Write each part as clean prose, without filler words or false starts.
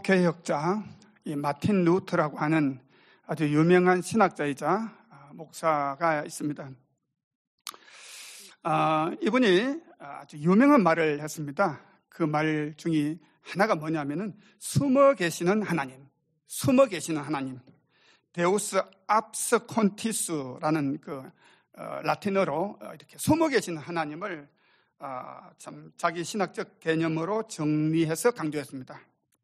개혁자 이 마틴 루터라고 하는 아주 유명한 신학자이자 목사가 있습니다. 이분이 아주 유명한 말을 했습니다. 그 말 중에 하나가 뭐냐면은 숨어 계시는 하나님, 데우스 압스콘티스라는 그 라틴어로 이렇게 숨어 계시는 하나님을 참 자기 신학적 개념으로 정리해서 강조했습니다.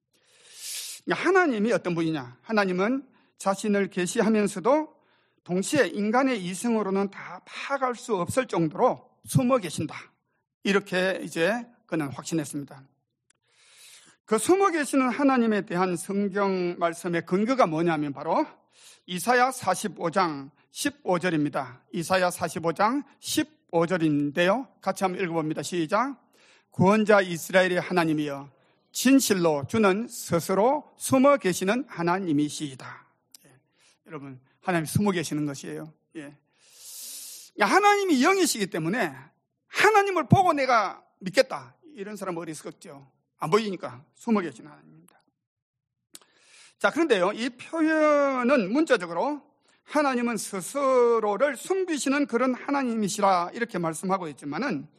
하나님이 어떤 분이냐? 하나님은 자신을 계시하면서도 동시에 인간의 이성으로는 다 파악할 수 없을 정도로 숨어 계신다. 이렇게 이제 그는 확신했습니다. 그 숨어 계시는 하나님에 대한 성경 말씀의 근거가 뭐냐면 바로 이사야 45장 15절입니다. 이사야 45장 15절인데요. 같이 한번 읽어봅니다. 시작. 구원자 이스라엘의 하나님이여 진실로 주는 스스로 숨어 계시는 하나님이시이다. 여러분, 하나님이 숨어 계시는 것이에요. 하나님이 영이시기 때문에 하나님을 보고 내가 믿겠다. 이런 사람은 어리석죠. 안 보이니까 숨어 계시는 하나님입니다. 자, 그런데요, 이 표현은 문자적으로 하나님은 스스로를 숨기시는 그런 하나님이시라 이렇게 말씀하고 있지만은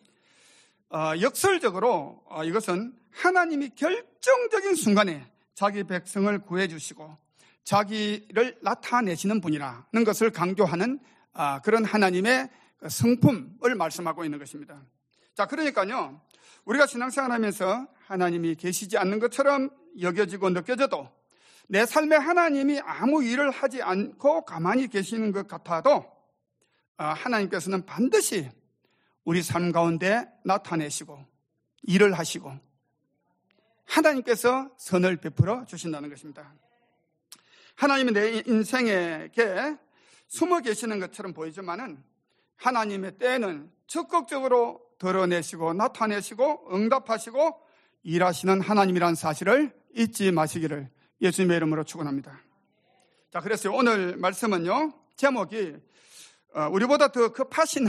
역설적으로 이것은 하나님이 결정적인 순간에 자기 백성을 구해주시고 자기를 나타내시는 분이라는 것을 강조하는 그런 하나님의 성품을 말씀하고 있는 것입니다. 자, 그러니까요, 우리가 신앙생활하면서 하나님이 계시지 않는 것처럼 여겨지고 느껴져도 내 삶에 하나님이 아무 일을 하지 않고 가만히 계시는 것 같아도 하나님께서는 반드시 우리 삶 가운데 나타내시고 일을 하시고 하나님께서 선을 베풀어 주신다는 것입니다. 하나님이 내 인생에게 숨어 계시는 것처럼 보이지만은 하나님의 때에는 적극적으로 드러내시고 나타내시고 응답하시고 일하시는 하나님이라는 사실을 잊지 마시기를 예수님의 이름으로 축원합니다. 자, 그래서 오늘 말씀은요, 제목이 우리보다 더 급하신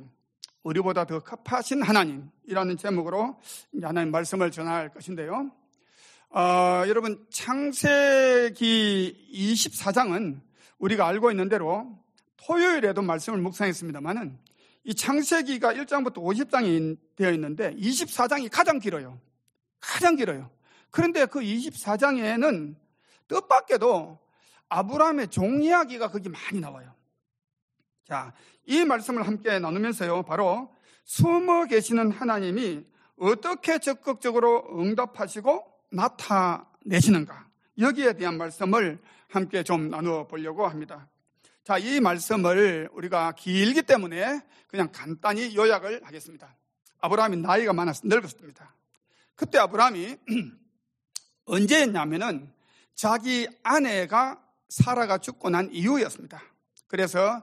하나님이라는 제목으로 하나님 말씀을 전할 것인데요. 여러분, 창세기 24장은 우리가 알고 있는 대로 토요일에도 말씀을 묵상했습니다만은 이 창세기가 1장부터 50장이 되어 있는데 24장이 가장 길어요. 그런데 그 24장에는 뜻밖에도 아브라함의 종 이야기가 거기 많이 나와요. 자, 이 말씀을 함께 나누면서요, 바로 숨어 계시는 하나님이 어떻게 적극적으로 응답하시고 나타내시는가, 여기에 대한 말씀을 함께 좀 나누어 보려고 합니다. 자, 이 말씀을 우리가 길기 때문에 그냥 간단히 요약을 하겠습니다. 아브라함이 나이가 많아서 늙었습니다. 그때 아브라함이 언제 했냐면은 자기 아내가 사라가 죽고 난 이후였습니다. 그래서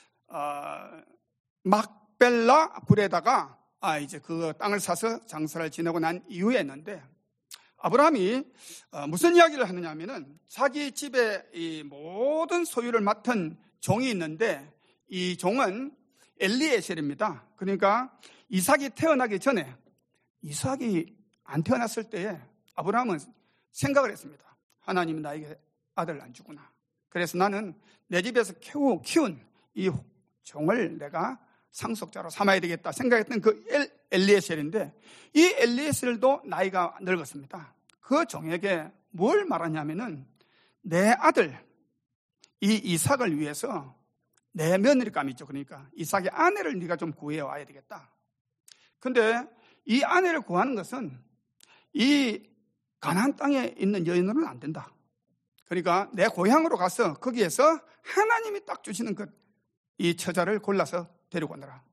막벨라 굴에다가 이제 그 땅을 사서 장사를 지내고 난 이후에 했는데, 아브라함이 무슨 이야기를 하느냐면은 자기 집에 이 모든 소유를 맡은 종이 있는데 이 종은 엘리에셀입니다. 그러니까 이삭이 태어나기 전에, 이삭이 안 태어났을 때에 아브라함은 생각을 했습니다. 하나님이 나에게 아들 안 주구나. 그래서 나는 내 집에서 키운 이 종을 내가 상속자로 삼아야 되겠다 생각했던 그 엘리에셀인데, 이 엘리에셀도 나이가 늙었습니다. 그 종에게 뭘 말하냐면은 내 아들 이 이삭을 위해서 내 며느리감이죠. 그러니까 이삭의 아내를 네가 좀 구해 와야 되겠다. 근데 이 아내를 구하는 것은 이 가나안 땅에 있는 여인으로는 안 된다. 그러니까 내 고향으로 가서 거기에서 하나님이 딱 주시는 이 처자를 골라서 데리고 오너라.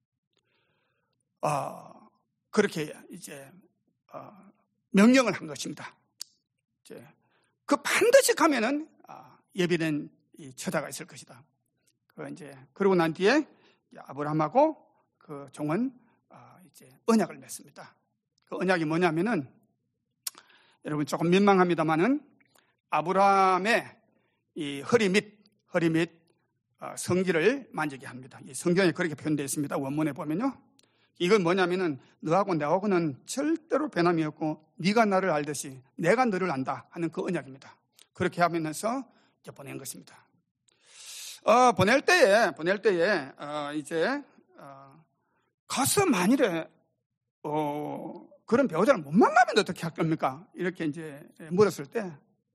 그렇게 이제 명령을 한 것입니다. 이제 그 반드시 가면은 예비된 이 처자가 있을 것이다. 그러고 난 뒤에 아브라함하고 그 종은 이제 언약을 맺습니다. 그 언약이 뭐냐면은, 여러분 조금 민망합니다만은 아브라함의 이 허리 및 성기를 만지게 합니다. 이 성경에 그렇게 표현되어 있습니다. 원문에 보면요, 이건 뭐냐면은 너하고 나하고는 절대로 변함이 없고 네가 나를 알듯이 내가 너를 안다 하는 그 언약입니다. 그렇게 하면서 이제 보낸 것입니다. 보낼 때에 이제 가서 만일에 그런 배우자를 못 만나면 어떻게 할 겁니까? 이렇게 이제 물었을 때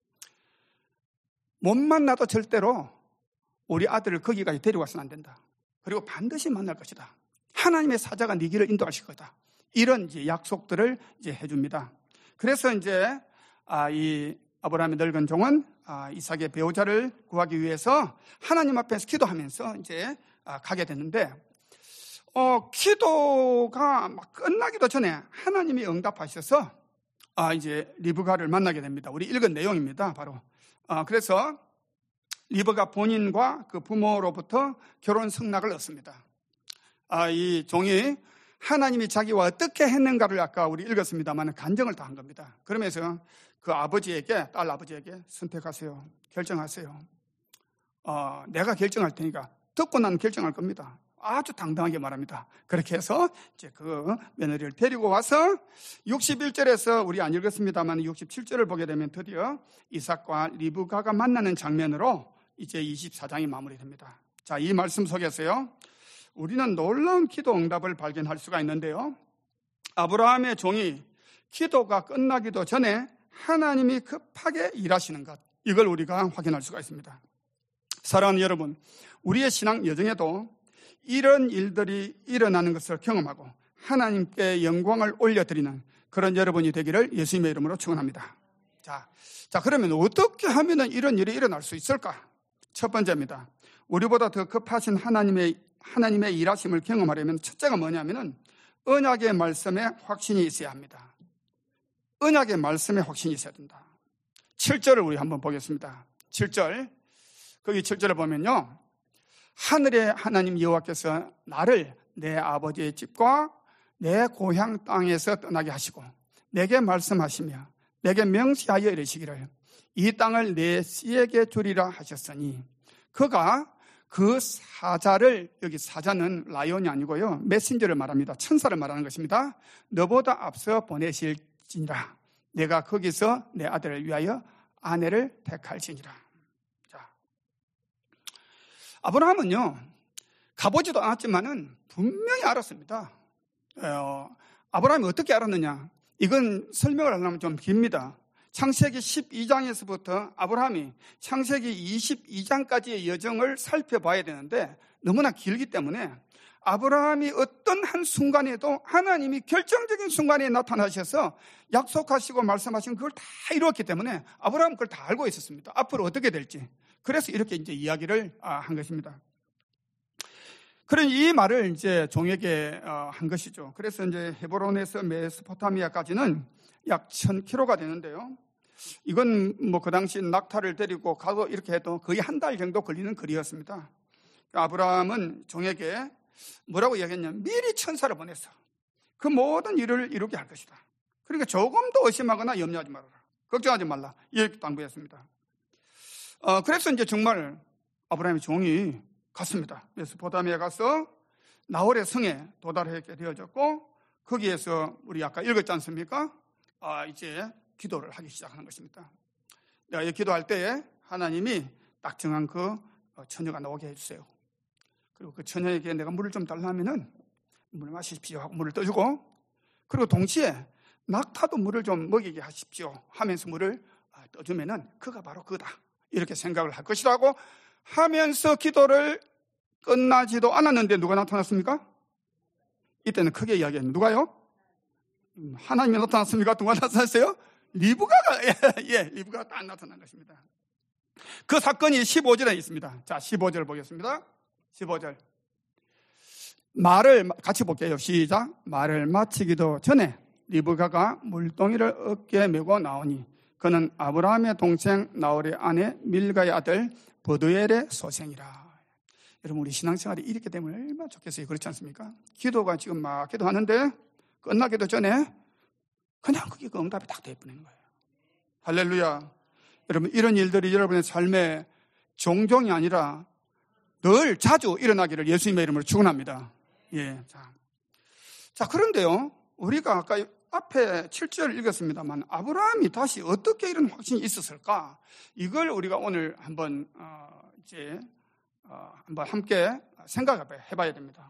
못 만나도 절대로 우리 아들을 거기까지 데려와서는 안 된다. 그리고 반드시 만날 것이다. 하나님의 사자가 네 길을 인도하실 거다. 이런 이제 약속들을 이제 해줍니다. 그래서 이제 이 아브라함의 늙은 종은 이삭의 배우자를 구하기 위해서 하나님 앞에서 기도하면서 이제 가게 됐는데, 기도가 막 끝나기도 전에 하나님이 응답하셔서 이제 리브가를 만나게 됩니다. 우리 읽은 내용입니다. 바로 그래서 리브가 본인과 그 부모로부터 결혼 성낙을 얻습니다. 이 종이 하나님이 자기와 어떻게 했는가를 아까 우리 읽었습니다만 간증을 다 한 겁니다. 그러면서 그 아버지에게, 딸 아버지에게 선택하세요. 결정하세요. 내가 결정할 테니까 듣고 나면 결정할 겁니다. 아주 당당하게 말합니다. 그렇게 해서 이제 그 며느리를 데리고 와서 61절에서 우리 안 읽었습니다만 67절을 보게 되면 드디어 이삭과 리브가가 만나는 장면으로 이제 24장이 마무리됩니다. 자, 이 말씀 속에서요, 우리는 놀라운 기도 응답을 발견할 수가 있는데요. 아브라함의 종이 기도가 끝나기도 전에 하나님이 급하게 일하시는 것, 이걸 우리가 확인할 수가 있습니다. 사랑하는 여러분, 우리의 신앙 여정에도 이런 일들이 일어나는 것을 경험하고 하나님께 영광을 올려드리는 그런 여러분이 되기를 예수님의 이름으로 축원합니다. 자, 그러면 어떻게 하면 이런 일이 일어날 수 있을까? 첫 번째입니다. 우리보다 더 급하신 하나님의 일하심을 경험하려면 첫째가 뭐냐면은 언약의 말씀에 확신이 있어야 합니다. 언약의 말씀에 확신이 있어야 된다. 7절을 우리 한번 보겠습니다. 7절. 거기 7절을 보면요, 하늘의 하나님 여호와께서 나를 내 아버지의 집과 내 고향 땅에서 떠나게 하시고 내게 말씀하시며 내게 명시하여 이르시기를 이 땅을 내 씨에게 주리라 하셨으니, 그가 그 사자를, 여기 사자는 라이온이 아니고요, 메신저를 말합니다. 천사를 말하는 것입니다. 너보다 앞서 보내실지니라. 내가 거기서 내 아들을 위하여 아내를 택할지니라. 자, 아브라함은요, 가보지도 않았지만은 분명히 알았습니다. 아브라함이 어떻게 알았느냐? 이건 설명을 하려면 좀 깁니다. 창세기 12장에서부터 아브라함이 창세기 22장까지의 여정을 살펴봐야 되는데 너무나 길기 때문에 아브라함이 어떤 한 순간에도 하나님이 결정적인 순간에 나타나셔서 약속하시고 말씀하신 그걸 다 이루었기 때문에 아브라함은 그걸 다 알고 있었습니다. 앞으로 어떻게 될지. 그래서 이렇게 이제 이야기를 한 것입니다. 그런 이 말을 이제 종에게 한 것이죠. 그래서 이제 헤브론에서 메소포타미아까지는 약 1000km가 되는데요. 이건 뭐 그 당시 낙타를 데리고 가고 이렇게 해도 거의 한 달 정도 걸리는 거리였습니다. 아브라함은 종에게 뭐라고 이야기했냐면 미리 천사를 보내서 그 모든 일을 이루게 할 것이다. 그러니까 조금도 의심하거나 염려하지 말아라. 걱정하지 말라. 이렇게 당부했습니다. 그래서 이제 정말 아브라함의 종이 갔습니다. 메소포타미아에 가서 나홀의 성에 도달하게 되어졌고 거기에서 우리 아까 읽었지 않습니까? 이제 기도를 하기 시작하는 것입니다. 내가 기도할 때에 하나님이 딱 정한 그 처녀가 나오게 해주세요. 그리고 그 처녀에게 내가 물을 좀 달라 하면은 물을 마시십시오 하고 물을 떠주고, 그리고 동시에 낙타도 물을 좀 먹이게 하십시오 하면서 물을 떠주면은 그가 바로 그다. 이렇게 생각을 할 것이라고 하면서 기도를 끝나지도 않았는데 누가 나타났습니까? 이때는 크게 이야기합니다. 누가요? 하나님이 나타났습니까? 누가 나타났어요? 리브가가, 리브가가 딱 나타난 것입니다. 그 사건이 15절에 있습니다. 자, 15절 보겠습니다. 15절. 말을 같이 볼게요. 시작. 말을 마치기도 전에 리브가가 물동이를 어깨에 메고 나오니 그는 아브라함의 동생 나홀의 아내 밀가의 아들 버두엘의 소생이라. 여러분, 우리 신앙생활이 이렇게 되면 얼마나 좋겠어요. 그렇지 않습니까? 기도가 지금 막 기도하는데 끝나기도 전에 그냥 그게 그 응답이 딱 돼버리는 거예요. 할렐루야. 여러분, 이런 일들이 여러분의 삶에 종종이 아니라 늘 자주 일어나기를 예수님의 이름으로 축원합니다. 예, 자, 그런데요, 우리가 아까 앞에 7절 읽었습니다만 아브라함이 다시 어떻게 이런 확신이 있었을까? 이걸 우리가 오늘 한번 한번 함께 생각해봐야 됩니다.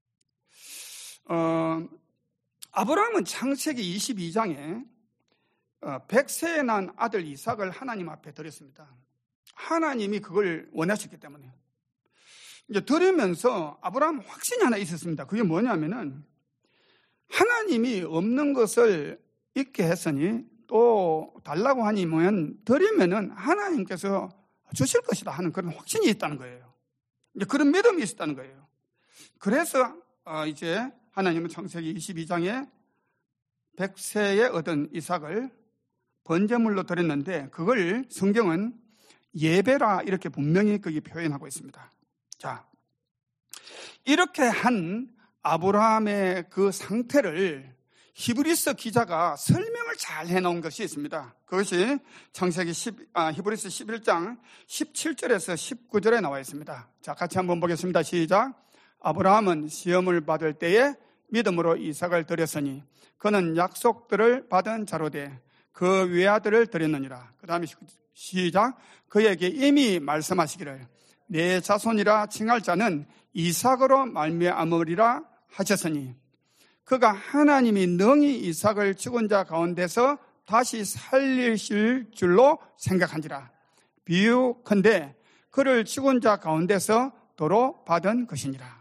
아브라함은 창세기 22장에 100세에 난 아들 이삭을 하나님 앞에 드렸습니다. 하나님이 그걸 원하셨기 때문에. 이제 드리면서 아브라함 확신이 하나 있었습니다. 그게 뭐냐면은 하나님이 없는 것을 있게 했으니 또 달라고 하니면 드리면은 하나님께서 주실 것이다 하는 그런 확신이 있다는 거예요. 이제 그런 믿음이 있었다는 거예요. 그래서 이제 하나님은 창세기 22장에 100세에 얻은 이삭을 번제물로 드렸는데 그걸 성경은 예배라 이렇게 분명히 거기 표현하고 있습니다. 자, 이렇게 한 아브라함의 그 상태를 히브리서 기자가 설명을 잘 해놓은 것이 있습니다. 그것이 창세기 히브리서 11장 17절에서 19절에 나와 있습니다. 자, 같이 한번 보겠습니다. 시작. 아브라함은 시험을 받을 때에 믿음으로 이삭을 드렸으니 그는 약속들을 받은 자로 돼 그 외아들을 드렸느니라. 그 다음에 시작. 그에게 이미 말씀하시기를 내 자손이라 칭할 자는 이삭으로 말미암으리라 하셨으니 그가 하나님이 능히 이삭을 죽은 자 가운데서 다시 살리실 줄로 생각한지라. 비유컨대 그를 죽은 자 가운데서 도로 받은 것이니라.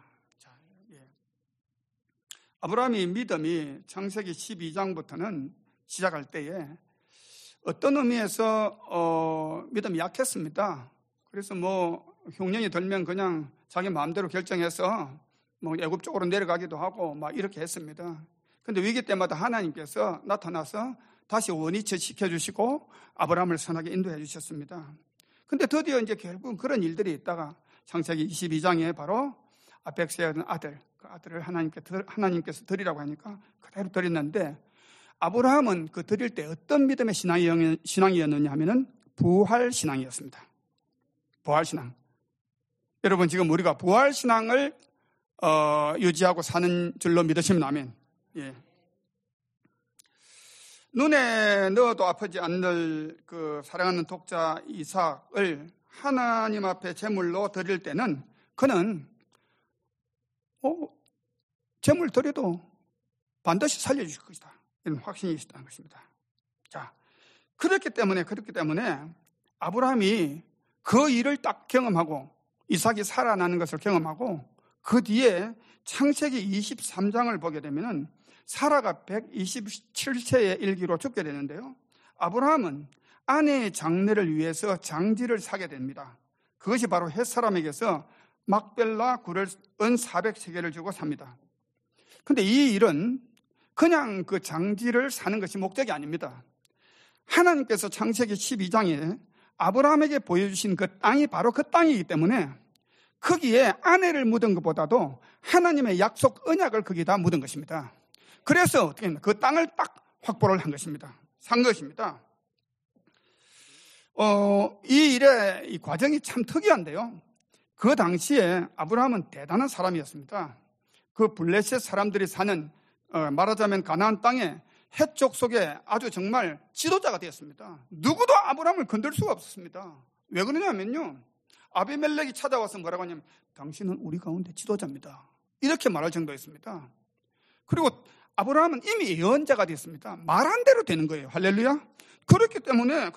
아브라함의 믿음이 창세기 12장부터는 시작할 때에 어떤 의미에서 믿음이 약했습니다. 그래서 흉년이 들면 그냥 자기 마음대로 결정해서 애굽 쪽으로 내려가기도 하고 이렇게 했습니다. 근데 위기 때마다 하나님께서 나타나서 다시 원위치 시켜주시고 아브라함을 선하게 인도해 주셨습니다. 근데 드디어 이제 결국 그런 일들이 있다가 창세기 22장에 바로 100세에 얻은 아들, 그 아들을 하나님께서 드리라고 하니까 그대로 드렸는데 아브라함은 그 드릴 때 어떤 믿음의 신앙이었느냐 하면은 부활신앙이었습니다. 부활신앙. 여러분 지금 우리가 부활신앙을 유지하고 사는 줄로 믿으시면 아멘. 예. 눈에 넣어도 아프지 않을 그 사랑하는 독자 이삭을 하나님 앞에 제물로 드릴 때는 그는 제물 드려도 반드시 살려주실 것이다. 이런 확신이 있었다는 것입니다. 자, 그렇기 때문에 아브라함이 그 일을 딱 경험하고 이삭이 살아나는 것을 경험하고 그 뒤에 창세기 23장을 보게 되면은 사라가 127세의 일기로 죽게 되는데요. 아브라함은 아내의 장례를 위해서 장지를 사게 됩니다. 그것이 바로 햇사람에게서 막벨라 굴을 은 400세겔을 주고 삽니다. 근데 이 일은 그냥 그 장지를 사는 것이 목적이 아닙니다. 하나님께서 창세기 12장에 아브라함에게 보여주신 그 땅이 바로 그 땅이기 때문에 거기에 아내를 묻은 것보다도 하나님의 약속 언약을 거기다 묻은 것입니다. 그래서 어떻게 했나? 그 땅을 딱 확보를 한 것입니다. 산 것입니다. 이 일의 이 과정이 참 특이한데요. 그 당시에 아브라함은 대단한 사람이었습니다. 그 블레셋 사람들이 사는 말하자면 가나안 땅에 해쪽 속에 아주 정말 지도자가 되었습니다. 누구도 아브라함을 건들 수가 없었습니다. 왜 그러냐면요. 아비멜렉이 찾아와서 뭐라고 하냐면 당신은 우리 가운데 지도자입니다. 이렇게 말할 정도였습니다. 그리고 아브라함은 이미 예언자가 됐습니다. 말한 대로 되는 거예요. 할렐루야. 그렇기 때문에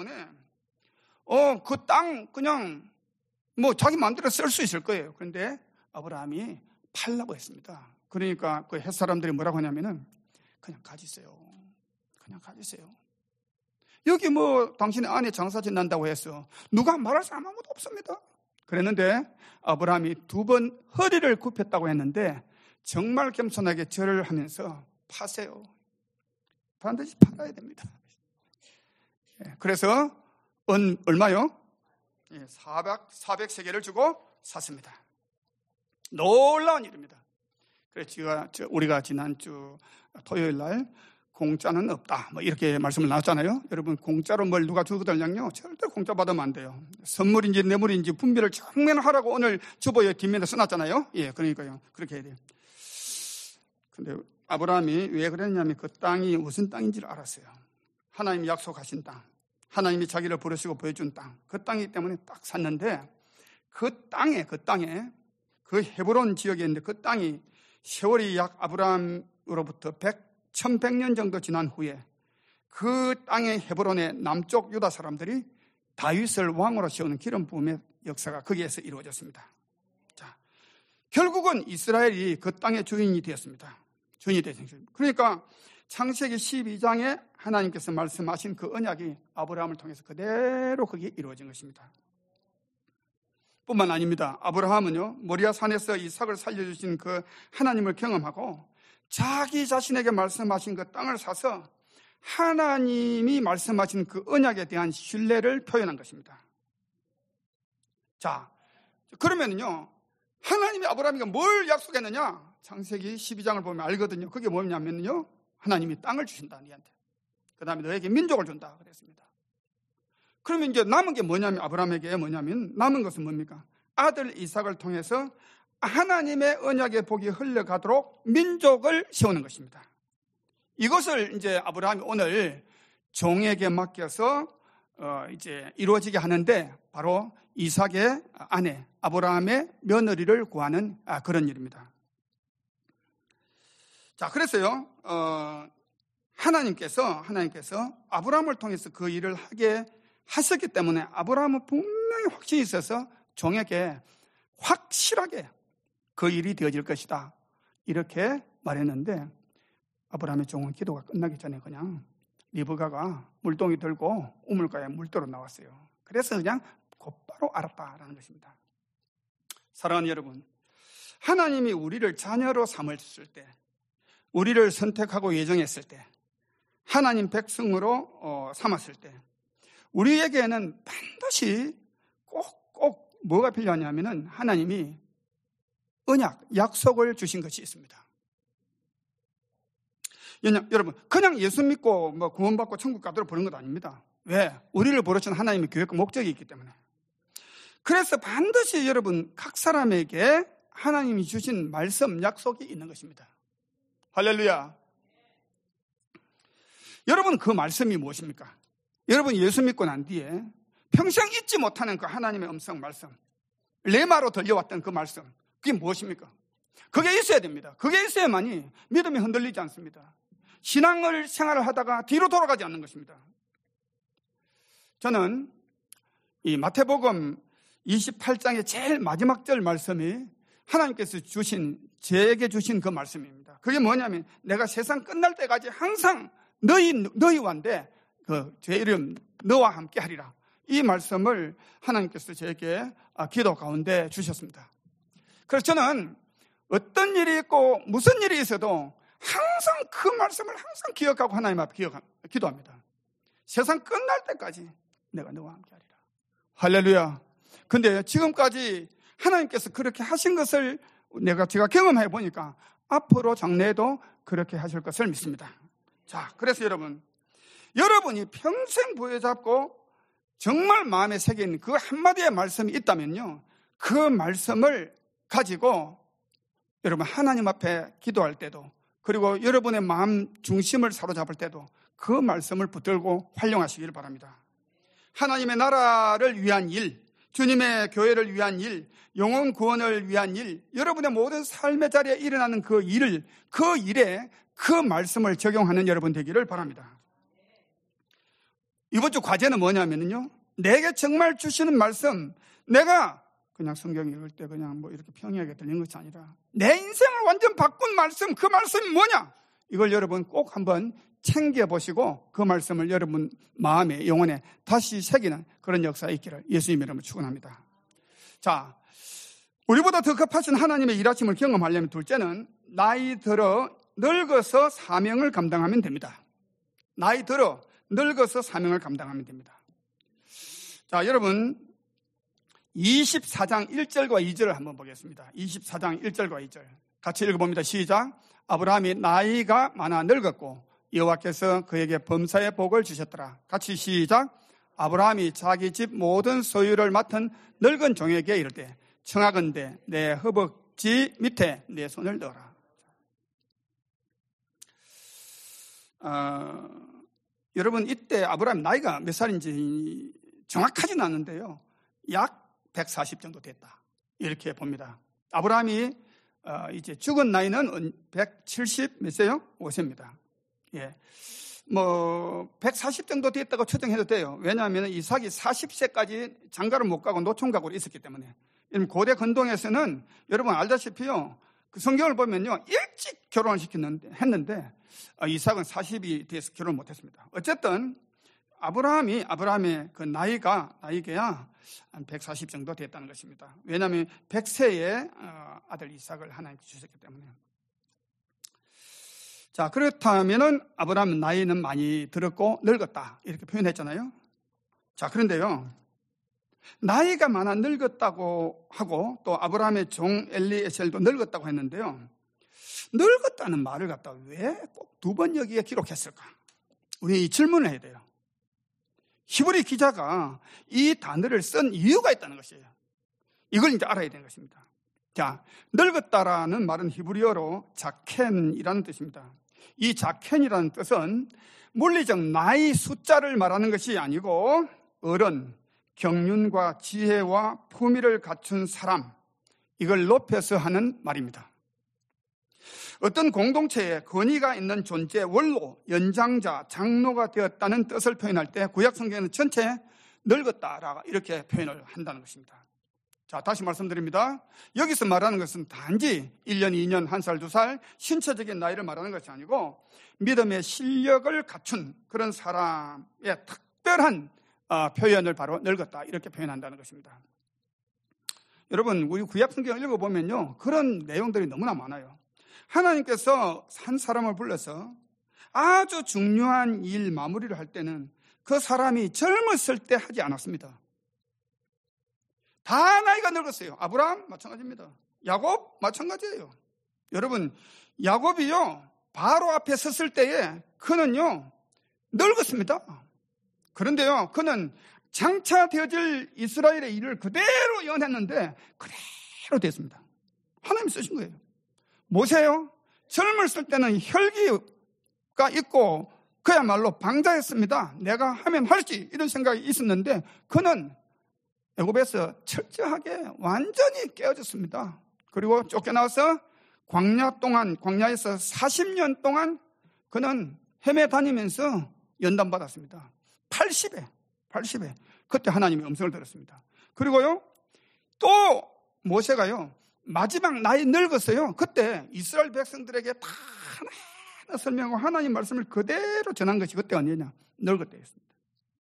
그 땅 그냥 자기 마음대로 쓸 수 있을 거예요. 그런데 아브라함이 팔라고 했습니다. 그러니까 그 햇사람들이 뭐라고 하냐면은 그냥 가지세요. 그냥 가지세요. 여기 당신의 아내 장사 짓는다고 해서 누가 말할 사람 아무도 없습니다. 그랬는데 아브라함이 2번 허리를 굽혔다고 했는데 정말 겸손하게 절을 하면서 파세요. 반드시 팔아야 됩니다. 그래서 얼마요? 400세겔을 주고 샀습니다. 놀라운 일입니다. 그래서 우리가 지난주 토요일 날 공짜는 없다 이렇게 말씀을 나눴잖아요. 여러분 공짜로 뭘 누가 주거든요. 절대 공짜 받으면 안 돼요. 선물인지 뇌물인지 분별을 정면 하라고 오늘 주보에 뒷면에 써놨잖아요. 예, 그러니까요. 그렇게 해야 돼요. 근데 아브라함이 왜 그랬냐면 그 땅이 무슨 땅인지를 알았어요. 하나님이 약속하신 땅, 하나님이 자기를 부르시고 보여준 땅, 그 땅이기 때문에 딱 샀는데 그 땅에 그 헤브론 지역에 있는데 그 땅이 세월이 약 아브라함으로부터 1100년 정도 지난 후에 그 땅의 헤브론의 남쪽 유다 사람들이 다윗을 왕으로 세우는 기름 부음의 역사가 거기에서 이루어졌습니다. 자, 결국은 이스라엘이 그 땅의 주인이 되었습니다. 주인이 되었습니다. 그러니까 창세기 12장에 하나님께서 말씀하신 그 언약이 아브라함을 통해서 그대로 그게 이루어진 것입니다. 뿐만 아닙니다. 아브라함은요, 모리아 산에서 이삭을 살려주신 그 하나님을 경험하고 자기 자신에게 말씀하신 그 땅을 사서 하나님이 말씀하신 그 언약에 대한 신뢰를 표현한 것입니다. 자, 그러면요, 하나님이 아브라함에게 뭘 약속했느냐? 창세기 12장을 보면 알거든요. 그게 뭐냐면요, 하나님이 땅을 주신다, 너한테. 그 다음에 너에게 민족을 준다 그랬습니다. 그러면 이제 남은 게 뭐냐면, 아브라함에게 뭐냐면, 남은 것은 뭡니까? 아들 이삭을 통해서 하나님의 언약의 복이 흘러가도록 민족을 세우는 것입니다. 이것을 이제 아브라함이 오늘 종에게 맡겨서 이제 이루어지게 하는데, 바로 이삭의 아내 아브라함의 며느리를 구하는 그런 일입니다. 자, 그래서요, 하나님께서 아브라함을 통해서 그 일을 하게 하셨기 때문에 아브라함은 분명히 확신이 있어서 종에게 확실하게 그 일이 되어질 것이다, 이렇게 말했는데, 아브라함의 종은 기도가 끝나기 전에 그냥 리브가가 물동이 들고 우물가에 물도로 나왔어요. 그래서 그냥 곧바로 알았다라는 것입니다. 사랑하는 여러분, 하나님이 우리를 자녀로 삼았을 때, 우리를 선택하고 예정했을 때, 하나님 백성으로 삼았을 때, 우리에게는 반드시 꼭 뭐가 필요하냐면은 하나님이 언약, 약속을 주신 것이 있습니다. 여러분, 그냥 예수 믿고 구원받고 천국 가도록 보는 것 아닙니다. 왜? 우리를 부르신 하나님의 계획과 목적이 있기 때문에. 그래서 반드시 여러분, 각 사람에게 하나님이 주신 말씀, 약속이 있는 것입니다. 할렐루야. 여러분, 그 말씀이 무엇입니까? 여러분, 예수 믿고 난 뒤에 평생 잊지 못하는 그 하나님의 음성 말씀, 레마로 들려왔던 그 말씀, 그게 무엇입니까? 그게 있어야 됩니다. 그게 있어야만이 믿음이 흔들리지 않습니다. 신앙을 생활을 하다가 뒤로 돌아가지 않는 것입니다. 저는 이 마태복음 28장의 제일 마지막 절 말씀이 하나님께서 제게 주신 그 말씀입니다. 그게 뭐냐면, 내가 세상 끝날 때까지 항상 너희와인데 그 제 이름 너와 함께 하리라. 이 말씀을 하나님께서 제게 기도 가운데 주셨습니다. 그래서 저는 어떤 일이 있고 무슨 일이 있어도 항상 그 말씀을 항상 기억하고 하나님 앞에 기도합니다. 세상 끝날 때까지 내가 너와 함께 하리라. 할렐루야. 근데 지금까지 하나님께서 그렇게 하신 것을 제가 경험해 보니까 앞으로 장래에도 그렇게 하실 것을 믿습니다. 자, 그래서 여러분이 평생 부여잡고 정말 마음에 새긴 그 한마디의 말씀이 있다면요, 그 말씀을 가지고 여러분 하나님 앞에 기도할 때도, 그리고 여러분의 마음 중심을 사로잡을 때도 그 말씀을 붙들고 활용하시기를 바랍니다. 하나님의 나라를 위한 일, 주님의 교회를 위한 일, 영혼 구원을 위한 일, 여러분의 모든 삶의 자리에 일어나는 그 일에 그 말씀을 적용하는 여러분 되기를 바랍니다. 이번 주 과제는 뭐냐면요, 내게 정말 주시는 말씀, 내가 그냥 성경 읽을 때 그냥 이렇게 평이하게 들리는 것이 아니라 내 인생을 완전 바꾼 말씀, 그 말씀이 뭐냐? 이걸 여러분 꼭 한번 챙겨보시고 그 말씀을 여러분 마음에, 영혼에 다시 새기는 그런 역사가 있기를 예수님의 이름으로 축원합니다. 자, 우리보다 더 급하신 하나님의 일하심을 경험하려면 둘째는 나이 들어 늙어서 사명을 감당하면 됩니다. 나이 들어 늙어서 사명을 감당하면 됩니다. 자, 여러분 24장 1절과 2절을 한번 보겠습니다. 24장 1절과 2절 같이 읽어봅니다. 시작. 아브라함이 나이가 많아 늙었고 여호와께서 그에게 범사의 복을 주셨더라. 같이 시작. 아브라함이 자기 집 모든 소유를 맡은 늙은 종에게 이르되 청하건대 내 허벅지 밑에 내 손을 넣어라. 여러분 이때 아브라함 나이가 몇 살인지 정확하지는 않은데요. 약 140 정도 됐다. 이렇게 봅니다. 아브라함이 이제 죽은 나이는 170 몇 세요? 5세입니다. 예. 140 정도 됐다고 추정해도 돼요. 왜냐하면 이삭이 40세까지 장가를 못 가고 노총각으로 있었기 때문에. 고대 근동에서는 여러분 알다시피요. 그 성경을 보면요. 일찍 결혼을 했는데 이삭은 40이 돼서 결혼을 못 했습니다. 어쨌든 아브라함의 그 나이가 한 140 정도 됐다는 것입니다. 왜냐하면 100세에 아들 이삭을 하나님께 주셨기 때문에. 자, 그렇다면은 아브라함은 나이는 많이 들었고 늙었다 이렇게 표현했잖아요. 자, 그런데요. 나이가 많아 늙었다고 하고 또 아브라함의 종 엘리에셀도 늙었다고 했는데요. 늙었다는 말을 갖다 왜 꼭 2번 여기에 기록했을까? 우리 이 질문을 해야 돼요. 히브리 기자가 이 단어를 쓴 이유가 있다는 것이에요. 이걸 이제 알아야 되는 것입니다. 자, 늙었다라는 말은 히브리어로 자켄이라는 뜻입니다. 이 자켄이라는 뜻은 물리적 나이 숫자를 말하는 것이 아니고 어른, 경륜과 지혜와 품위를 갖춘 사람, 이걸 높여서 하는 말입니다. 어떤 공동체에 권위가 있는 존재, 원로, 연장자, 장로가 되었다는 뜻을 표현할 때 구약 성경에는 전체 늙었다라 이렇게 표현을 한다는 것입니다. 자, 다시 말씀드립니다. 여기서 말하는 것은 단지 1년, 2년, 1살, 2살 신체적인 나이를 말하는 것이 아니고 믿음의 실력을 갖춘 그런 사람의 특별한 표현을 바로 늙었다 이렇게 표현한다는 것입니다. 여러분, 우리 구약 성경을 읽어보면요, 그런 내용들이 너무나 많아요. 하나님께서 한 사람을 불러서 아주 중요한 일 마무리를 할 때는 그 사람이 젊었을 때 하지 않았습니다. 다 나이가 늙었어요. 아브라함 마찬가지입니다. 야곱 마찬가지예요. 여러분, 야곱이요 바로 앞에 섰을 때에 그는요 늙었습니다. 그런데요 그는 장차 되어질 이스라엘의 일을 그대로 예언했는데 그대로 됐습니다. 하나님이 쓰신 거예요. 모세요 젊었을 때는 혈기가 있고 그야말로 방자했습니다. 내가 하면 할지 이런 생각이 있었는데 그는 애굽에서 철저하게 완전히 깨어졌습니다. 그리고 쫓겨나와서 광야에서 40년 동안 그는 헤매 다니면서 연단받았습니다. 80에 그때 하나님의 음성을 들었습니다. 그리고요 또 모세가요 마지막 나이 늙었어요. 그때 이스라엘 백성들에게 다 하나하나 설명하고 하나님 말씀을 그대로 전한 것이 그때 언제냐? 늙을 때였습니다.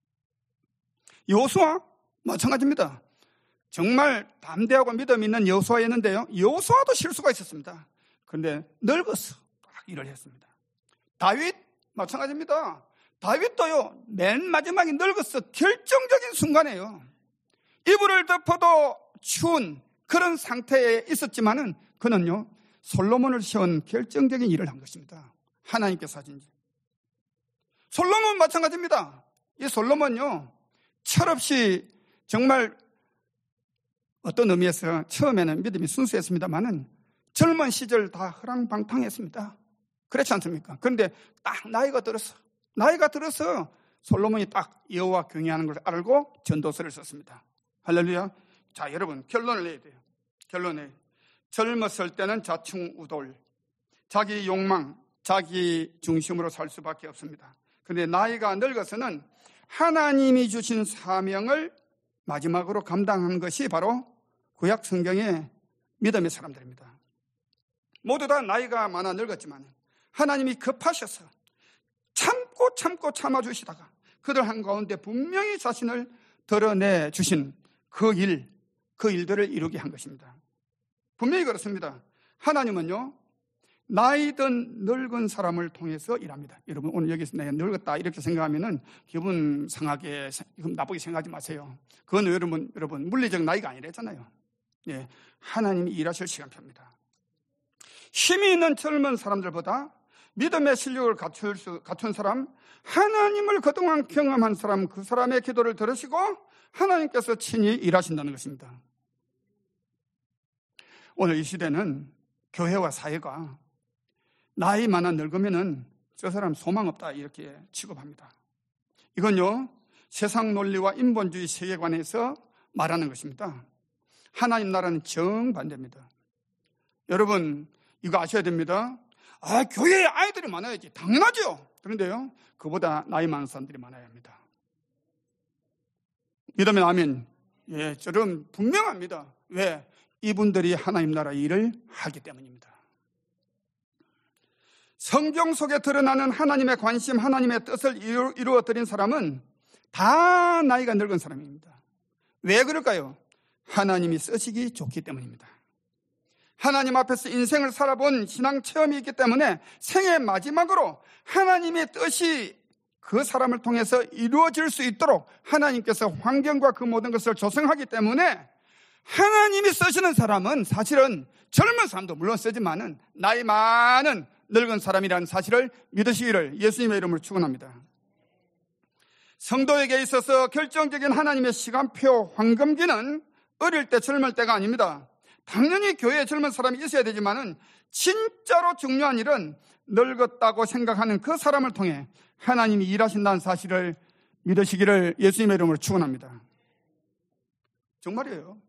여호수아 마찬가지입니다. 정말 담대하고 믿음 있는 여호수아였는데요. 여호수아도 실수가 있었습니다. 그런데 늙어서 딱 일을 했습니다. 다윗 마찬가지입니다. 다윗도요 맨 마지막에 늙어서 결정적인 순간에요. 이불을 덮어도 추운 그런 상태에 있었지만은 그는요 솔로몬을 세운 결정적인 일을 한 것입니다. 하나님께서 하신 일. 솔로몬 마찬가지입니다. 이 솔로몬요 철없이 정말 어떤 의미에서 처음에는 믿음이 순수했습니다만은 젊은 시절 다 허랑방탕했습니다. 그렇지 않습니까? 그런데 딱 나이가 들어서 솔로몬이 딱 여호와 경외하는 걸 알고 전도서를 썼습니다. 할렐루야. 자, 여러분 결론을 내야 돼요. 결론에 젊었을 때는 자충우돌, 자기 욕망, 자기 중심으로 살 수밖에 없습니다. 그런데 나이가 늙어서는 하나님이 주신 사명을 마지막으로 감당한 것이 바로 구약 성경의 믿음의 사람들입니다. 모두 다 나이가 많아 늙었지만 하나님이 급하셔서 참고 참아주시다가 그들 한가운데 분명히 자신을 드러내 주신 그 일들을 이루게 한 것입니다. 분명히 그렇습니다. 하나님은요 나이든 늙은 사람을 통해서 일합니다. 여러분 오늘 여기서 내가 늙었다 이렇게 생각하면은 기분 상하게 나쁘게 생각하지 마세요. 그건 여러분 물리적 나이가 아니랬잖아요. 예, 하나님이 일하실 시간표입니다. 힘이 있는 젊은 사람들보다 믿음의 실력을 갖춘 사람, 하나님을 그동안 경험한 사람, 그 사람의 기도를 들으시고 하나님께서 친히 일하신다는 것입니다. 오늘 이 시대는 교회와 사회가 나이 많아 늙으면은 저 사람 소망 없다 이렇게 취급합니다. 이건요, 세상 논리와 인본주의 세계관에서 말하는 것입니다. 하나님 나라는 정반대입니다. 여러분, 이거 아셔야 됩니다. 교회에 아이들이 많아야지. 당연하죠. 그런데요, 그보다 나이 많은 사람들이 많아야 합니다. 믿으면 아멘. 예, 저는 분명합니다. 왜? 이분들이 하나님 나라 일을 하기 때문입니다. 성경 속에 드러나는 하나님의 관심, 하나님의 뜻을 이루어 드린 사람은 다 나이가 늙은 사람입니다. 왜 그럴까요? 하나님이 쓰시기 좋기 때문입니다. 하나님 앞에서 인생을 살아본 신앙 체험이 있기 때문에 생애 마지막으로 하나님의 뜻이 그 사람을 통해서 이루어질 수 있도록 하나님께서 환경과 그 모든 것을 조성하기 때문에 하나님이 쓰시는 사람은 사실은 젊은 사람도 물론 쓰지만은 나이 많은 늙은 사람이라는 사실을 믿으시기를 예수님의 이름으로 축원합니다. 성도에게 있어서 결정적인 하나님의 시간표 황금기는 어릴 때 젊을 때가 아닙니다. 당연히 교회에 젊은 사람이 있어야 되지만은 진짜로 중요한 일은 늙었다고 생각하는 그 사람을 통해 하나님이 일하신다는 사실을 믿으시기를 예수님의 이름으로 축원합니다. 정말이에요.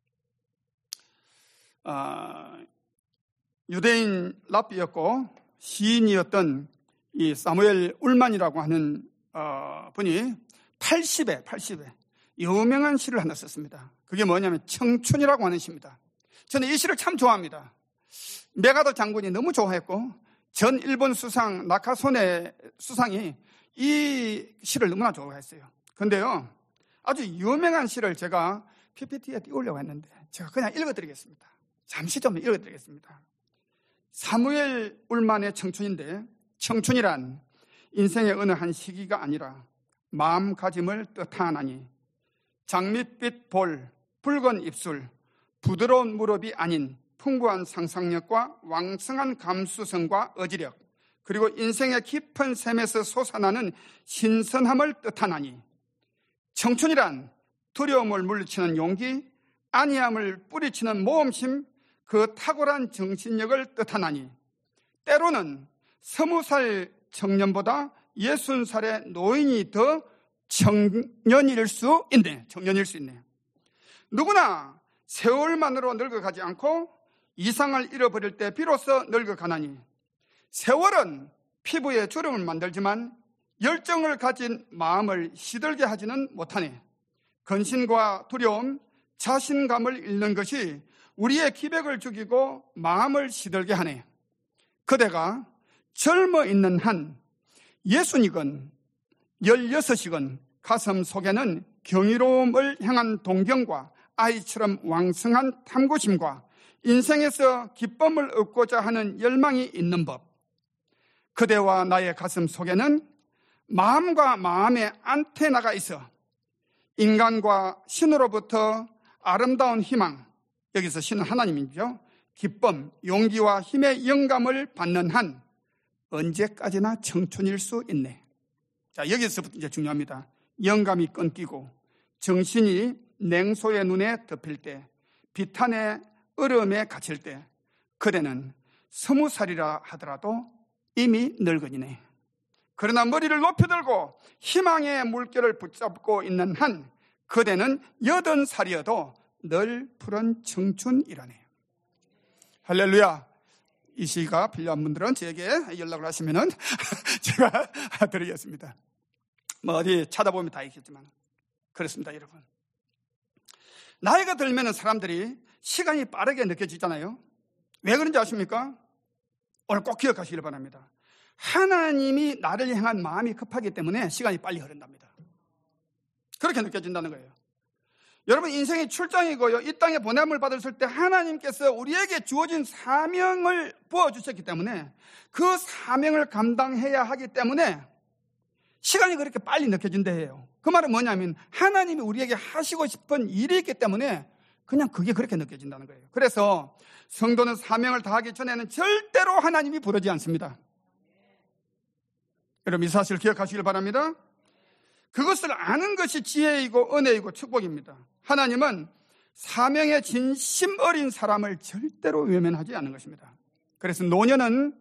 유대인 랍비였고 시인이었던 이 사무엘 울만이라고 하는 분이 80에 유명한 시를 하나 썼습니다. 그게 뭐냐면 청춘이라고 하는 시입니다. 저는 이 시를 참 좋아합니다. 메가더 장군이 너무 좋아했고 전 일본 수상 나카소네 수상이 이 시를 너무나 좋아했어요. 그런데요, 아주 유명한 시를 제가 PPT에 띄우려고 했는데 제가 그냥 읽어드리겠습니다. 잠시 좀 읽어드리겠습니다. 사무엘 울만의 청춘인데, 청춘이란 인생의 어느 한 시기가 아니라 마음가짐을 뜻하나니 장밋빛 볼, 붉은 입술, 부드러운 무릎이 아닌 풍부한 상상력과 왕성한 감수성과 어지력, 그리고 인생의 깊은 샘에서 솟아나는 신선함을 뜻하나니 청춘이란 두려움을 물리치는 용기, 안이함을 뿌리치는 모험심, 그 탁월한 정신력을 뜻하나니 때로는 20살 청년보다 60살의 노인이 더 청년일 수 있네. 누구나 세월만으로 늙어가지 않고 이상을 잃어버릴 때 비로소 늙어가나니 세월은 피부에 주름을 만들지만 열정을 가진 마음을 시들게 하지는 못하네. 근심과 두려움, 자신감을 잃는 것이 우리의 기백을 죽이고 마음을 시들게 하네. 그대가 젊어 있는 한 60이건 16이건 가슴 속에는 경이로움을 향한 동경과 아이처럼 왕성한 탐구심과 인생에서 기쁨을 얻고자 하는 열망이 있는 법. 그대와 나의 가슴 속에는 마음과 마음의 안테나가 있어 인간과 신으로부터 아름다운 희망, 여기서 신은 하나님이죠. 기쁨, 용기와 힘의 영감을 받는 한 언제까지나 청춘일 수 있네. 자, 여기서부터 이제 중요합니다. 영감이 끊기고 정신이 냉소의 눈에 덮일 때, 비탄의 얼음에 갇힐 때 그대는 20살이라 하더라도 이미 늙은이네. 그러나 머리를 높여들고 희망의 물결을 붙잡고 있는 한 그대는 80살이어도 늘 푸른 청춘이라네. 할렐루야. 이 시가 필요한 분들은 제게 연락을 하시면은 제가 드리겠습니다. 뭐 어디 찾아보면 다 있겠지만 그렇습니다, 여러분. 나이가 들면 사람들이 시간이 빠르게 느껴지잖아요. 왜 그런지 아십니까? 오늘 꼭 기억하시길 바랍니다. 하나님이 나를 향한 마음이 급하기 때문에 시간이 빨리 흐른답니다. 그렇게 느껴진다는 거예요. 여러분, 인생이 출장이고요, 이 땅에 보냄을 받았을 때 하나님께서 우리에게 주어진 사명을 부어주셨기 때문에 그 사명을 감당해야 하기 때문에 시간이 그렇게 빨리 느껴진다 해요. 그 말은 뭐냐면 하나님이 우리에게 하시고 싶은 일이 있기 때문에 그냥 그게 그렇게 느껴진다는 거예요. 그래서 성도는 사명을 다하기 전에는 절대로 하나님이 부르지 않습니다. 여러분, 이 사실을 기억하시길 바랍니다. 그것을 아는 것이 지혜이고 은혜이고 축복입니다. 하나님은 사명에 진심 어린 사람을 절대로 외면하지 않는 것입니다. 그래서 노년은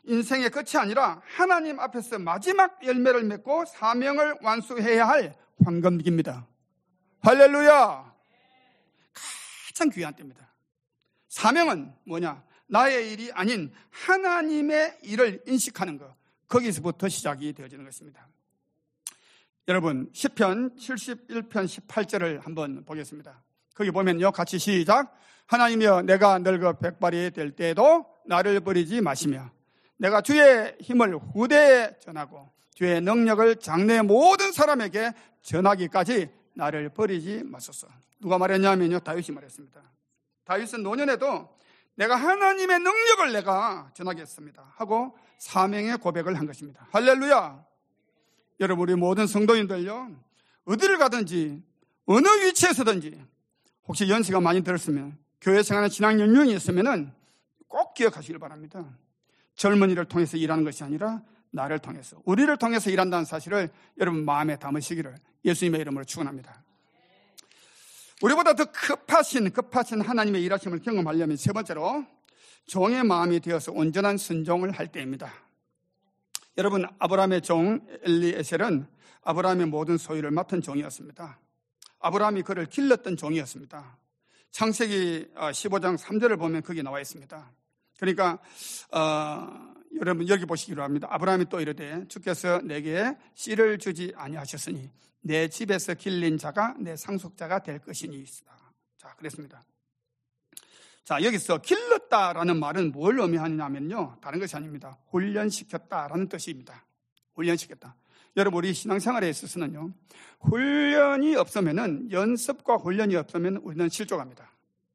인생의 끝이 아니라 하나님 앞에서 마지막 열매를 맺고 사명을 완수해야 할 황금기입니다. 할렐루야! 가장 귀한 때입니다. 사명은 뭐냐? 나의 일이 아닌 하나님의 일을 인식하는 것. 거기서부터 시작이 되어지는 것입니다. 여러분, 시편 71편 18절을 한번 보겠습니다. 거기 보면요, 같이 시작. 하나님이여, 내가 늙어 백발이 될 때에도 나를 버리지 마시며 내가 주의 힘을 후대에 전하고 주의 능력을 장래의 모든 사람에게 전하기까지 나를 버리지 마소서. 누가 말했냐면요, 다윗이 말했습니다. 다윗은 노년에도 내가 하나님의 능력을 내가 전하겠습니다 하고 사명의 고백을 한 것입니다. 할렐루야! 여러분, 우리 모든 성도인들요, 어디를 가든지 어느 위치에서든지 혹시 연세가 많이 들었으면 교회 생활에 지난 연륜이 있으면 꼭 기억하시길 바랍니다. 젊은이를 통해서 일하는 것이 아니라 나를 통해서, 우리를 통해서 일한다는 사실을 여러분 마음에 담으시기를 예수님의 이름으로 축원합니다. 우리보다 더 급하신 하나님의 일하심을 경험하려면 세 번째로 종의 마음이 되어서 온전한 순종을 할 때입니다. 여러분, 아브라함의 종 엘리에셀은 아브라함의 모든 소유를 맡은 종이었습니다. 아브라함이 그를 길렀던 종이었습니다. 창세기 15장 3절을 보면 거기 나와 있습니다. 그러니까 여러분 여기 보시기로 합니다. 아브라함이 또 이르되 주께서 내게 씨를 주지 아니하셨으니 내 집에서 길린 자가 내 상속자가 될 것이니이다. 자, 그랬습니다. 자, 여기서 길렀다라는 말은 뭘 의미하냐면요, 다른 것이 아닙니다. 훈련시켰다라는 뜻입니다. 훈련시켰다. 여러분, 우리 신앙생활에 있어서는요, 훈련이 없으면은, 연습과 훈련이 없으면 우리는 실족합니다.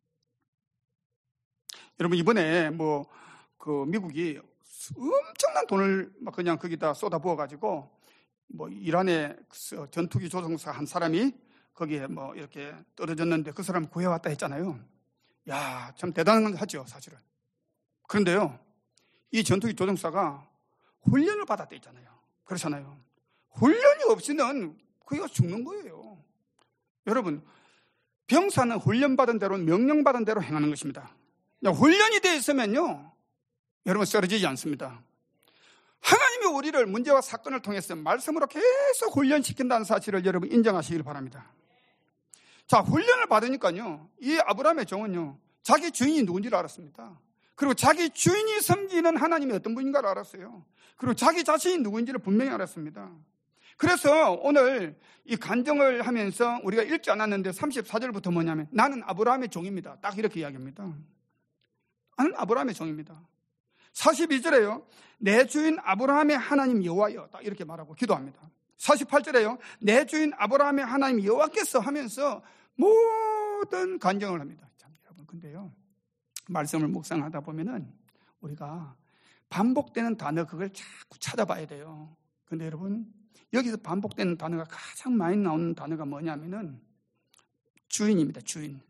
여러분, 이번에 미국이 엄청난 돈을 막 그냥 거기다 쏟아부어가지고 이란의 전투기 조종사 한 사람이 거기에 이렇게 떨어졌는데 그 사람 구해왔다 했잖아요. 야, 참 대단하죠, 사실은. 그런데요, 이 전투기 조종사가 훈련을 받았다 했잖아요. 그렇잖아요. 훈련이 없이는 그가 죽는 거예요. 여러분, 병사는 훈련받은 대로, 명령받은 대로 행하는 것입니다. 훈련이 되어 있으면요, 여러분 쓰러지지 않습니다. 하나님이 우리를 문제와 사건을 통해서 말씀으로 계속 훈련시킨다는 사실을 여러분 인정하시길 바랍니다. 자, 훈련을 받으니까요, 이 아브라함의 종은요, 자기 주인이 누군지를 알았습니다. 그리고 자기 주인이 섬기는 하나님이 어떤 분인가를 알았어요. 그리고 자기 자신이 누구인지를 분명히 알았습니다. 그래서 오늘 이 간증을 하면서 우리가 읽지 않았는데 34절부터 뭐냐면 나는 아브라함의 종입니다. 딱 이렇게 이야기합니다. 나는 아브라함의 종입니다. 42절에요. 내 주인 아브라함의 하나님 여호와여, 딱 이렇게 말하고 기도합니다. 48절에요. 내 주인 아브라함의 하나님 여호와께서 하면서 모든 간증을 합니다. 참, 여러분, 근데요, 말씀을 묵상하다 보면은 우리가 반복되는 단어, 그걸 자꾸 찾아봐야 돼요. 근데 여러분, 여기서 반복되는 단어가 가장 많이 나오는 단어가 뭐냐면은 주인입니다. 주인.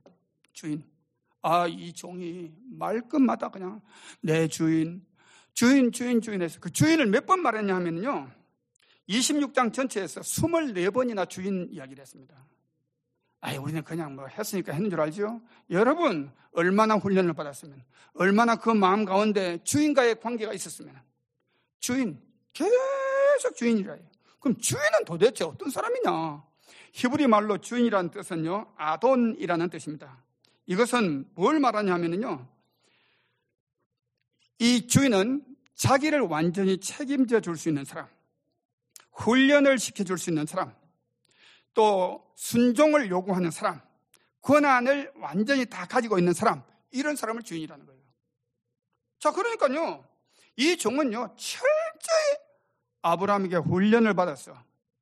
이 종이 말끝마다 그냥 내 주인 해서 그 주인을 몇 번 말했냐 하면요, 26장 전체에서 24번이나 주인 이야기를 했습니다. 우리는 그냥 했으니까 했는 줄 알죠? 여러분, 얼마나 훈련을 받았으면, 얼마나 그 마음 가운데 주인과의 관계가 있었으면, 주인, 계속 주인이라 해요. 그럼 주인은 도대체 어떤 사람이냐? 히브리 말로 주인이라는 뜻은요, 아돈이라는 뜻입니다. 이것은 뭘 말하냐면요, 이 주인은 자기를 완전히 책임져 줄 수 있는 사람, 훈련을 시켜줄 수 있는 사람, 또 순종을 요구하는 사람, 권한을 완전히 다 가지고 있는 사람, 이런 사람을 주인이라는 거예요. 자, 그러니까요, 이 종은요, 철저히 아브라함에게 훈련을 받아서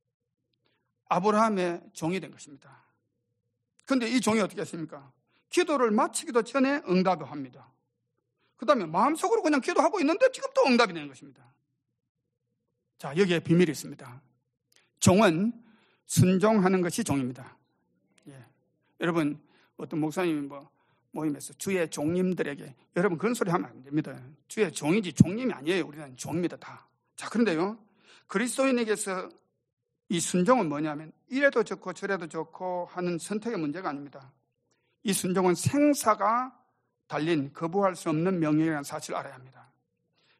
아브라함의 종이 된 것입니다. 그런데 이 종이 어떻게 했습니까? 기도를 마치기도 전에 응답을 합니다. 그 다음에 마음속으로 그냥 기도하고 있는데 지금 또 응답이 되는 것입니다. 자, 여기에 비밀이 있습니다. 종은 순종하는 것이 종입니다. 예. 여러분, 어떤 목사님이 모임에서 주의 종님들에게, 여러분 그런 소리 하면 안 됩니다. 주의 종이지 종님이 아니에요. 우리는 종입니다, 다. 자, 그런데요, 그리스도인에게서 이 순종은 뭐냐면 이래도 좋고 저래도 좋고 하는 선택의 문제가 아닙니다. 이 순종은 생사가 달린 거부할 수 없는 명령이라는 사실을 알아야 합니다.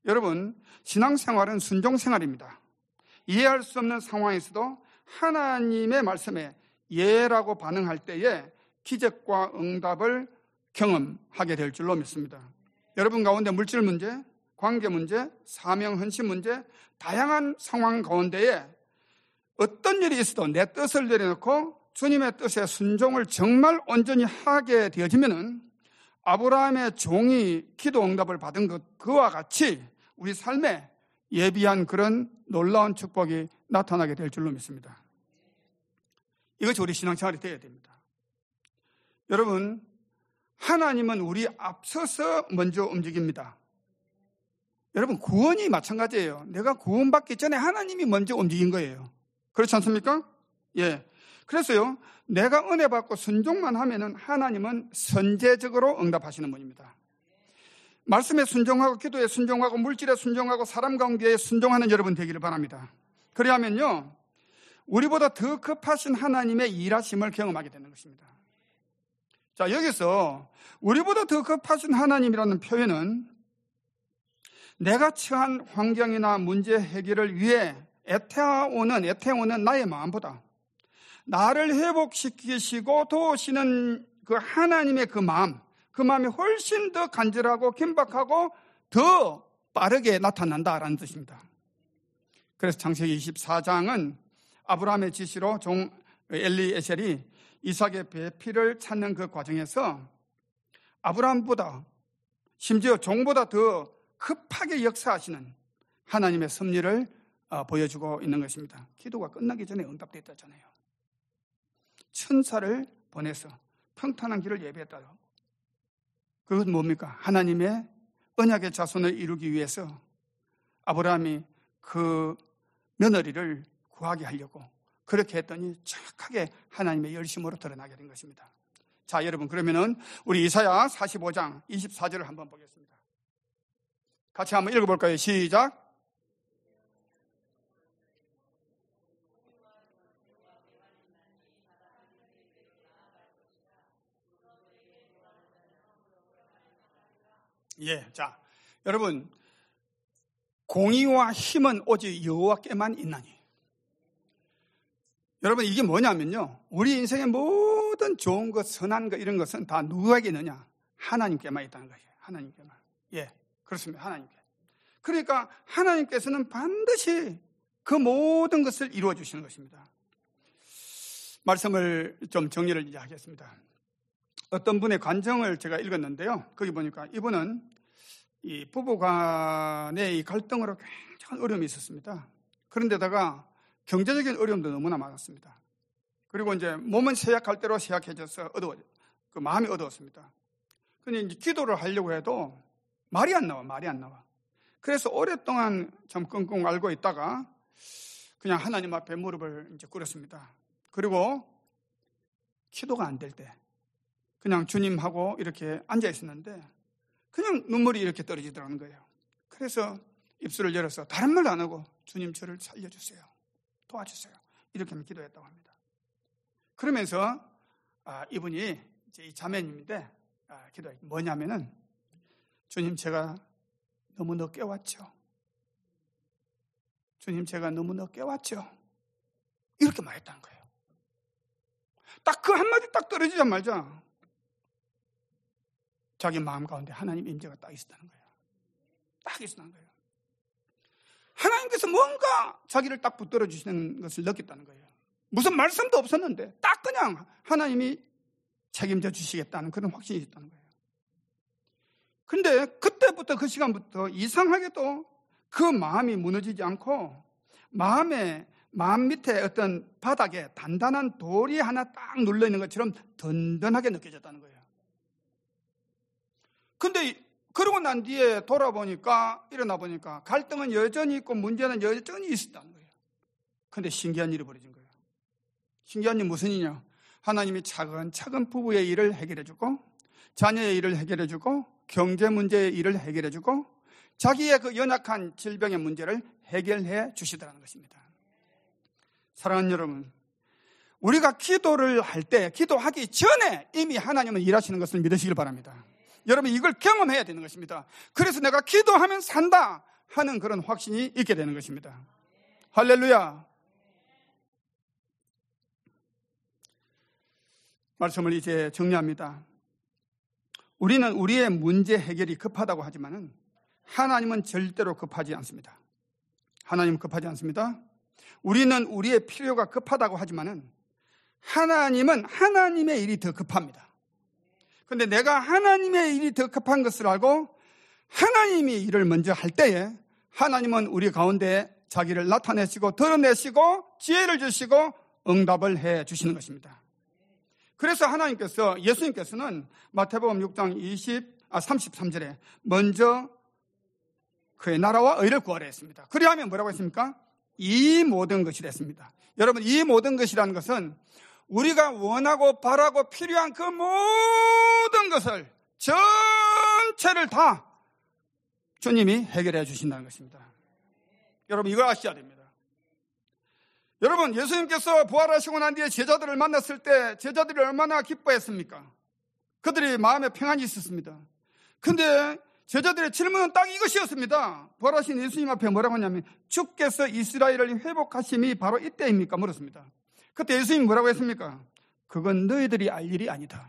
여러분, 신앙생활은 순종생활입니다. 이해할 수 없는 상황에서도 하나님의 말씀에 예라고 반응할 때에 기적과 응답을 경험하게 될 줄로 믿습니다. 여러분 가운데 물질 문제, 관계 문제, 사명 헌신 문제, 다양한 상황 가운데에 어떤 일이 있어도 내 뜻을 내려놓고 주님의 뜻에 순종을 정말 온전히 하게 되어지면은 아브라함의 종이 기도 응답을 받은 그와 같이 우리 삶에 예비한 그런 놀라운 축복이 나타나게 될 줄로 믿습니다. 이것이 우리 신앙생활이 되어야 됩니다. 여러분, 하나님은 우리 앞서서 먼저 움직입니다. 여러분, 구원이 마찬가지예요. 내가 구원받기 전에 하나님이 먼저 움직인 거예요. 그렇지 않습니까? 예. 그래서요, 내가 은혜 받고 순종만 하면은 하나님은 선제적으로 응답하시는 분입니다. 말씀에 순종하고 기도에 순종하고 물질에 순종하고 사람 관계에 순종하는 여러분 되기를 바랍니다. 그래야면요, 우리보다 더 급하신 하나님의 일하심을 경험하게 되는 것입니다. 자, 여기서 우리보다 더 급하신 하나님이라는 표현은 내가 처한 환경이나 문제 해결을 위해 애태워오는 나의 마음보다 나를 회복시키시고 도우시는 그 하나님의 그 마음이 훨씬 더 간절하고 긴박하고 더 빠르게 나타난다라는 뜻입니다. 그래서 창세기 24장은 아브라함의 지시로 종 엘리에셀이 이삭의 배필을 찾는 그 과정에서 아브라함보다 심지어 종보다 더 급하게 역사하시는 하나님의 섭리를 보여주고 있는 것입니다. 기도가 끝나기 전에 응답됐다잖아요. 천사를 보내서 평탄한 길을 예비했다고. 그것은 뭡니까? 하나님의 언약의 자손을 이루기 위해서 아브라함이 그 며느리를 구하게 하려고 그렇게 했더니 정확하게 하나님의 열심으로 드러나게 된 것입니다. 자, 여러분, 그러면은 우리 이사야 45장 24절을 한번 보겠습니다. 같이 한번 읽어볼까요? 시작. 예, 자, 여러분, 공의와 힘은 오직 여호와께만 있나니. 여러분, 이게 뭐냐면요, 우리 인생의 모든 좋은 것, 선한 것, 이런 것은 다 누구에게 있느냐? 하나님께만 있다는 거예요. 하나님께만. 예, 그렇습니다. 하나님께. 그러니까 하나님께서는 반드시 그 모든 것을 이루어 주시는 것입니다. 말씀을 좀 정리를 이제 하겠습니다. 어떤 분의 간증을 제가 읽었는데요, 거기 보니까 이분은 이 부부 간의 이 갈등으로 굉장한 어려움이 있었습니다. 그런데다가 경제적인 어려움도 너무나 많았습니다. 그리고 이제 몸은 쇠약할 대로 쇠약해져서 그 마음이 어두웠습니다. 근데 이제 기도를 하려고 해도 말이 안 나와. 그래서 오랫동안 참 끙끙 앓고 있다가 그냥 하나님 앞에 무릎을 이제 꿇었습니다. 그리고 기도가 안 될 때 그냥 주님하고 이렇게 앉아 있었는데 그냥 눈물이 이렇게 떨어지더라는 거예요. 그래서 입술을 열어서 다른 말도 안 하고 주님 저를 살려주세요. 도와주세요. 이렇게 기도했다고 합니다. 그러면서 이분이 이제 이 자매님인데 기도해 뭐냐면은 주님 제가 너무 늦게 왔죠. 주님 제가 너무 늦게 왔죠. 이렇게 말했다는 거예요. 딱 그 한마디 딱 떨어지자마자 자기 마음 가운데 하나님 임재가 딱 있었다는 거예요. 딱 있었다는 거예요. 하나님께서 뭔가 자기를 딱 붙들어 주시는 것을 느꼈다는 거예요. 무슨 말씀도 없었는데 딱 그냥 하나님이 책임져 주시겠다는 그런 확신이 있었다는 거예요. 그런데 그때부터 그 시간부터 이상하게도 그 마음이 무너지지 않고 마음 밑에 어떤 바닥에 단단한 돌이 하나 딱 눌러있는 것처럼 든든하게 느껴졌다는 거예요. 근데 그러고 난 뒤에 일어나 보니까 갈등은 여전히 있고 문제는 여전히 있었다는 거예요. 근데 신기한 일이 벌어진 거예요. 신기한 일 무슨 일이냐? 하나님이 차근차근 부부의 일을 해결해주고 자녀의 일을 해결해주고 경제 문제의 일을 해결해주고 자기의 그 연약한 질병의 문제를 해결해 주시더라는 것입니다. 사랑하는 여러분, 우리가 기도를 할 때 기도하기 전에 이미 하나님은 일하시는 것을 믿으시길 바랍니다. 여러분 이걸 경험해야 되는 것입니다. 그래서 내가 기도하면 산다, 하는 그런 확신이 있게 되는 것입니다. 할렐루야. 말씀을 이제 정리합니다. 우리는 우리의 문제 해결이 급하다고 하지만은 하나님은 절대로 급하지 않습니다. 하나님은 급하지 않습니다. 우리는 우리의 필요가 급하다고 하지만은 하나님은 하나님의 일이 더 급합니다. 그런데 내가 하나님의 일이 더 급한 것을 알고 하나님이 일을 먼저 할 때에 하나님은 우리 가운데 자기를 나타내시고 드러내시고 지혜를 주시고 응답을 해 주시는 것입니다. 그래서 하나님께서, 예수님께서는 마태복음 6장 33절에 먼저 그의 나라와 의를 구하라 했습니다. 그리하면 뭐라고 했습니까? 이 모든 것이 됐습니다. 여러분, 이 모든 것이라는 것은 우리가 원하고 바라고 필요한 그 모든 것을 전체를 다 주님이 해결해 주신다는 것입니다. 여러분, 이걸 아셔야 됩니다. 여러분, 예수님께서 부활하시고 난 뒤에 제자들을 만났을 때 제자들이 얼마나 기뻐했습니까? 그들이 마음에 평안이 있었습니다. 근데 제자들의 질문은 딱 이것이었습니다. 부활하신 예수님 앞에 뭐라고 하냐면 주께서 이스라엘을 회복하심이 바로 이때입니까? 물었습니다. 그때 예수님이 뭐라고 했습니까? 그건 너희들이 알 일이 아니다.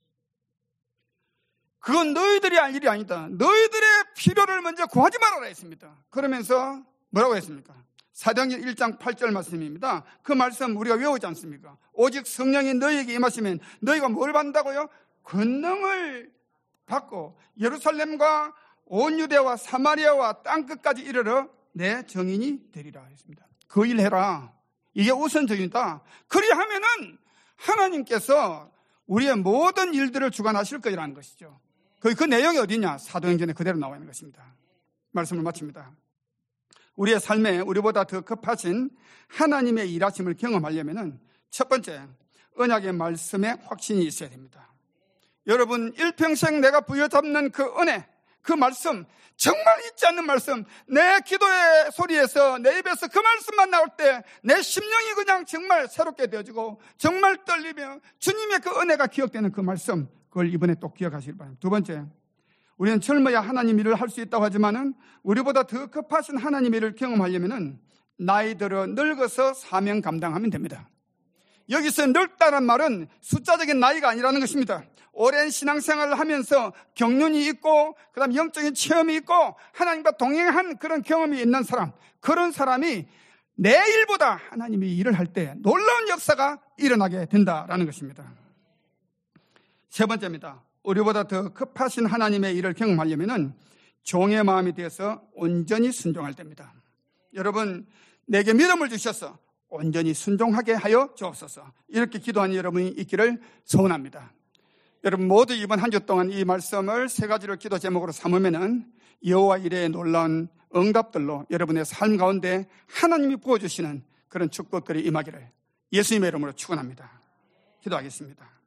그건 너희들이 알 일이 아니다. 너희들의 필요를 먼저 구하지 말아라 했습니다. 그러면서 뭐라고 했습니까? 사도행전 1장 8절 말씀입니다. 그 말씀 우리가 외우지 않습니까? 오직 성령이 너희에게 임하시면 너희가 뭘 받는다고요? 권능을 받고 예루살렘과 온 유대와 사마리아와 땅끝까지 이르러 내 증인이 되리라 했습니다. 그 일 해라. 이게 우선적이다. 그리하면은 하나님께서 우리의 모든 일들을 주관하실 거라는 것이죠. 그 내용이 어디냐? 사도행전에 그대로 나와 있는 것입니다. 말씀을 마칩니다. 우리의 삶에 우리보다 더 급하신 하나님의 일하심을 경험하려면은 첫 번째, 언약의 말씀에 확신이 있어야 됩니다. 여러분, 일평생 내가 부여잡는 그 은혜, 그 말씀, 정말 잊지 않는 말씀, 내 기도의 소리에서 내 입에서 그 말씀만 나올 때 내 심령이 그냥 정말 새롭게 되어지고 정말 떨리며 주님의 그 은혜가 기억되는 그 말씀, 그걸 이번에 또 기억하시길 바랍니다. 두 번째, 우리는 젊어야 하나님 일을 할 수 있다고 하지만은 우리보다 더 급하신 하나님 일을 경험하려면은 나이 들어 늙어서 사명 감당하면 됩니다. 여기서 늙다는 말은 숫자적인 나이가 아니라는 것입니다. 오랜 신앙생활을 하면서 경륜이 있고 그다음 영적인 체험이 있고 하나님과 동행한 그런 경험이 있는 사람, 그런 사람이 내 일보다 하나님이 일을 할 때 놀라운 역사가 일어나게 된다라는 것입니다. 세 번째입니다. 우리보다 더 급하신 하나님의 일을 경험하려면은 종의 마음이 되어서 온전히 순종할 때입니다. 여러분, 내게 믿음을 주셔서 온전히 순종하게 하여 주옵소서. 이렇게 기도하는 여러분이 있기를 소원합니다. 여러분 모두 이번 한 주 동안 이 말씀을 세 가지를 기도 제목으로 삼으면은 여호와 이레의 놀라운 응답들로 여러분의 삶 가운데 하나님이 부어주시는 그런 축복들이 임하기를 예수님의 이름으로 축원합니다. 기도하겠습니다.